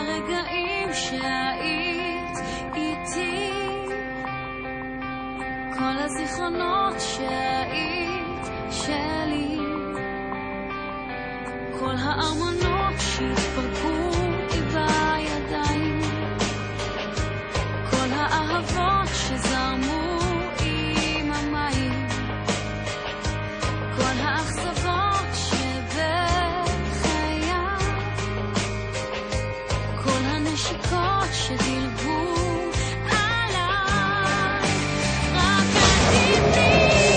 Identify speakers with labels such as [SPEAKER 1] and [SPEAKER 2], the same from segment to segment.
[SPEAKER 1] הרגעים שהיית איתי, כל הזיכרונות שהיית שלי, כל הארמונות שהתפרקו לי בידיים, כל האהבות שזרמו עם המים, כל האכזבות שבחיי, כל הנשיקות שדילגו עליי, רק עדיתי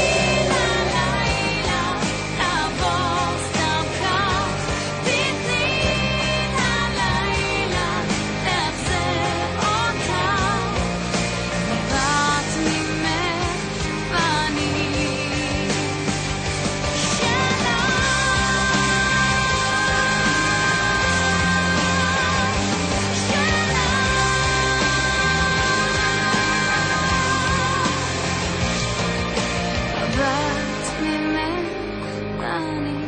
[SPEAKER 1] ללילה לעבור סתם כך, תתני ללילה לאכזר אותך, מבט ממך ואני בת ממך ואני